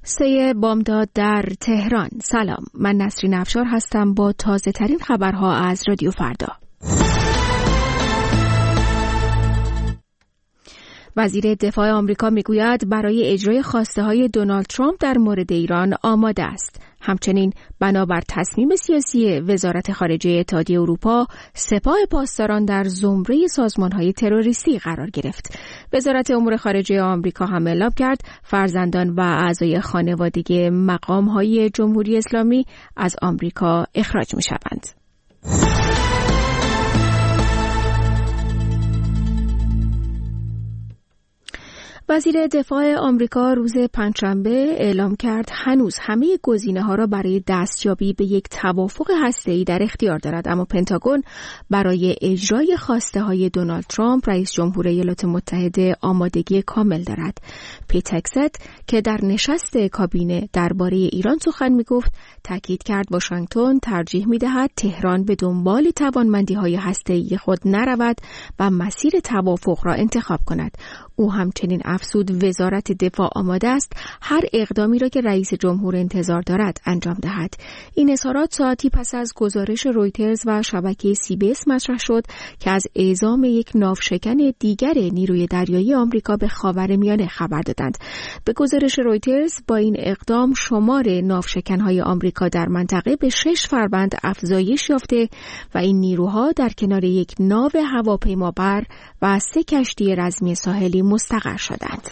سه بامداد در تهران. سلام، من نسرین افشار هستم با تازه ترین خبرها از رادیو فردا. وزیر دفاع آمریکا میگوید برای اجرای خواسته‌های دونالد ترامپ در مورد ایران آماده است. همچنین بنابر تصمیم سیاسی وزارت خارجه اتحادیه اروپا، سپاه پاسداران در زمره سازمان‌های تروریستی قرار گرفت. وزارت امور خارجه آمریکا هم اعلام کرد فرزندان و اعضای خانواده مقام‌های جمهوری اسلامی از آمریکا اخراج می‌شوند. وزیر دفاع آمریکا روز پنجشنبه اعلام کرد هنوز همه گزینه‌ها را برای دستیابی به یک توافق هسته‌ای در اختیار دارد، اما پنتاگون برای اجرای خواسته‌های دونالد ترامپ رئیس جمهور ایالات متحده آمادگی کامل دارد. پیت هگست که در نشست کابینه درباره ایران سخن می‌گفت، تاکید کرد واشنگتن ترجیح می‌دهد تهران به دنبال توانمندی‌های هسته‌ای خود نرود و مسیر توافق را انتخاب کند. او همچنین افزود وزارت دفاع آماده است هر اقدامی را که رئیس جمهور انتظار دارد انجام دهد. این اظهارات ساعتی پس از گزارش رویترز و شبکه CBS مطرح شد که از اعزام یک ناوشکن دیگر نیروی دریایی آمریکا به خاورمیانه خبر دادند. به گزارش رویترز با این اقدام شمار ناوشکن‌های آمریکا در منطقه به 6 فروند افزایش یافته و این نیروها در کنار یک ناو هواپیمابر و 3 کشتی رزمی ساحلی مستقر شدند.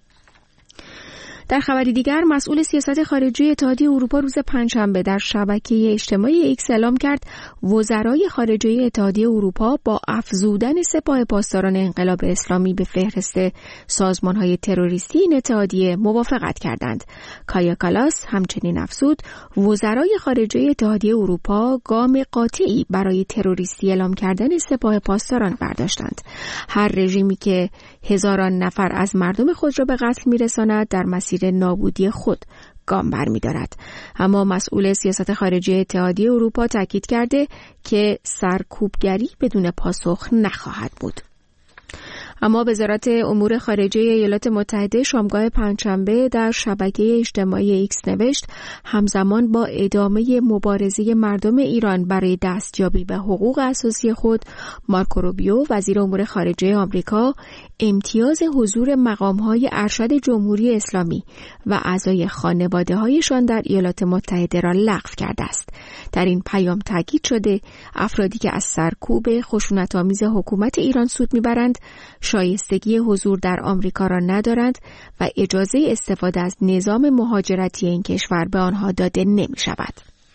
در خبری دیگر، مسئول سیاست خارجی اتحادیه اروپا روز پنجشنبه در شبکه اجتماعی ایکس اعلام کرد وزرای خارجه اتحادیه اروپا با افزودن سپاه پاسداران انقلاب اسلامی به فهرست سازمان‌های تروریستی این اتحادیه موافقت کردند. کایا کالاس همچنین افزود وزرای خارجه اتحادیه اروپا گام قاطعی برای تروریستی اعلام کردن سپاه پاسداران برداشتند. هر رژیمی که هزاران نفر از مردم خود را به قتل می‌رساند در مسیر نابودی خود گام برمی‌دارد. اما مسئول سیاست خارجی اتحادیه اروپا تاکید کرده که سرکوبگری بدون پاسخ نخواهد بود. اما وزارت امور خارجه ایالات متحده شامگاه پنجشنبه در شبکه اجتماعی ایکس نوشت همزمان با ادامه مبارزه مردم ایران برای دستیابی به حقوق اساسی خود، مارکو روبیو وزیر امور خارجه آمریکا امتیاز حضور مقام‌های ارشد جمهوری اسلامی و اعضای خانواده‌هایشان در ایالات متحده را لغو کرده است. در این پیام تاکید شده افرادی که از سرکوب خشونت‌آمیز حکومت ایران سود می‌برند شایستگی حضور در آمریکا را ندارند و اجازه استفاده از نظام مهاجرتی این کشور به آنها داده نمی‌شود.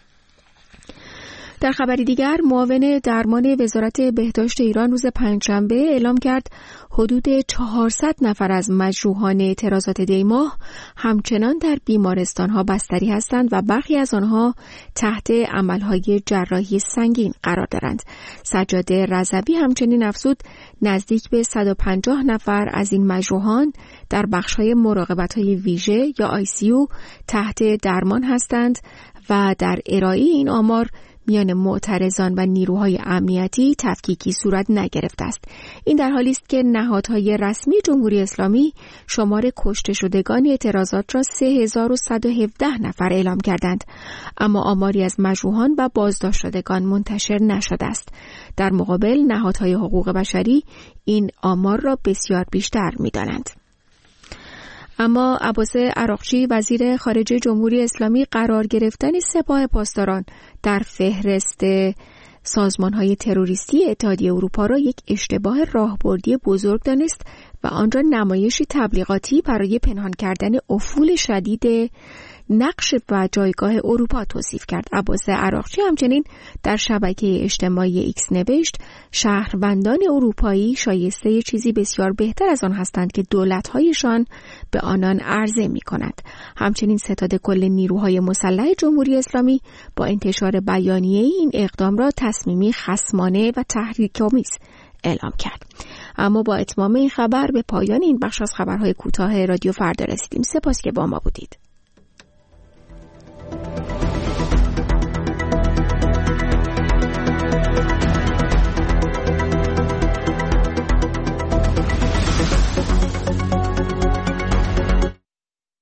در خبری دیگر، معاون درمان وزارت بهداشت ایران روز پنجشنبه اعلام کرد حدود 400 نفر از مجروحان اعتراضات دیماه همچنان در بیمارستان‌ها بستری هستند و برخی از آنها تحت عملهای جراحی سنگین قرار دارند. سجاد رضوی همچنین افزود نزدیک به 150 نفر از این مجروحان در بخش‌های مراقبت‌های ویژه یا ICU تحت درمان هستند و در ارائه این آمار میان معترضان و نیروهای امنیتی تفکیکی صورت نگرفته است. این در حالی است که نهادهای رسمی جمهوری اسلامی شمار کشته شدگان اعتراضات را 3117 نفر اعلام کردند، اما آماری از مجروحان و بازداشت شدگان منتشر نشده است. در مقابل نهادهای حقوق بشری این آمار را بسیار بیشتر می‌دانند. اما عباس عراقچی وزیر خارجه جمهوری اسلامی قرار گرفتن سپاه پاسداران در فهرست سازمان‌های تروریستی اتحادیه اروپا را یک اشتباه راهبردی بزرگ دانست و آن را نمایشی تبلیغاتی برای پنهان کردن افول شدید نقش و جایگاه اروپا توصیف کرد. عباس عراقچی همچنین در شبکه اجتماعی ایکس نوشت شهروندان اروپایی شایسته چیزی بسیار بهتر از آن هستند که دولت‌هایشان به آنان عرضه می‌کند. همچنین ستاد کل نیروهای مسلح جمهوری اسلامی با انتشار بیانیه این اقدام را تصمیمی خصمانه و تحریک‌آمیز اعلام کرد. اما با اتمام این خبر به پایان این بخش از خبرهای کوتاه رادیو فردا رسیدیم. سپاس که با ما بودید.